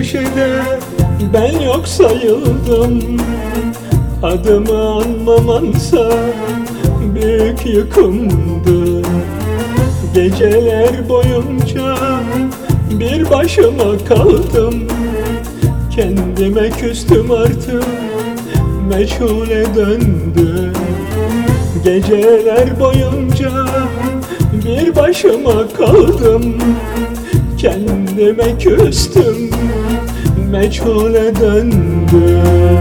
köşede ben yok sayıldım. Adımı anmamansa büyük yıkımdı. Geceler boyunca bir başıma kaldım. Kendime küstüm artık, meçhule döndüm. Geceler boyunca bir başıma kaldım. Kendime küstüm, meçhule döndüm.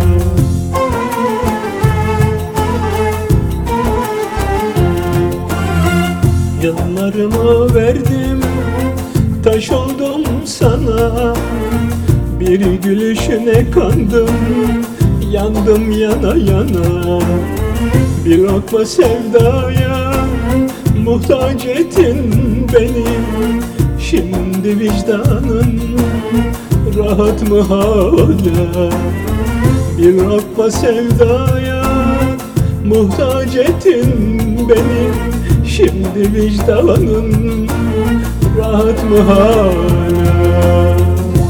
Yıllarımı verdim, taş oldum sana. Bir gülüşüne kandım, yandım yana yana. Bir lokma sevdaya muhtaç ettin beni. Şimdi vicdanın rahat mı hala? Bir lokma sevdaya muhtaç ettin beni. Şimdi vicdanın rahat mı hala?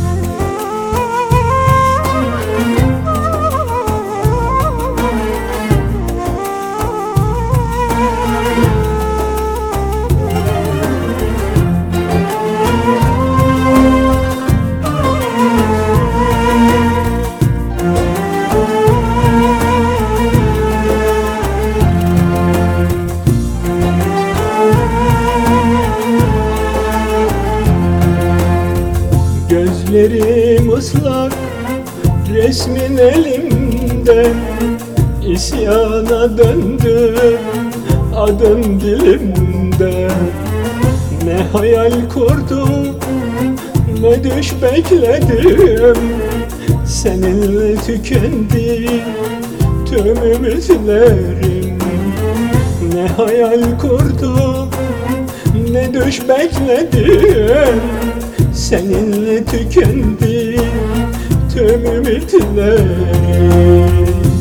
Gözlerim ıslak, resmin elimde. İsyana döndü, adın dilimde. Ne hayal kurdum, ne düş bekledim. Seninle tükendi tüm ümitlerim. Ne hayal kurdum, ne düş bekledim. Seninle tükendi tüm ümitlerim.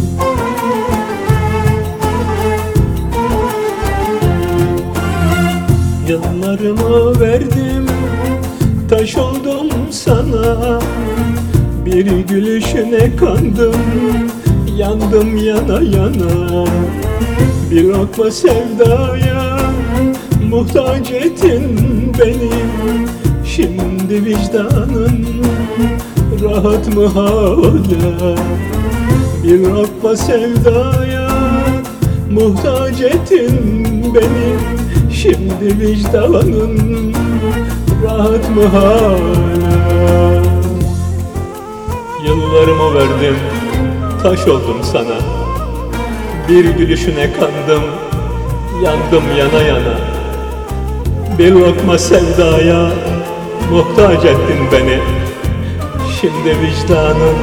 Yıllarımı verdim, taş oldum sana. Bir gülüşüne kandım, yandım yana yana. Bir lokma sevdaya muhtaç ettin beni. Şimdi vicdanın rahat mı hala? Bir lokma sevdaya muhtaç ettin beni. Şimdi vicdanın rahat mı hala? Yıllarımı verdim, taş oldum sana. Bir gülüşüne kandım, yandım yana yana. Bir lokma sevdaya muhtaç ettin beni. Şimdi vicdanın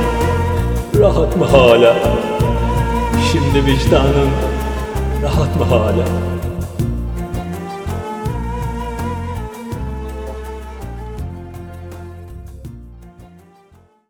rahat mı hala? Şimdi vicdanın rahat mı hala?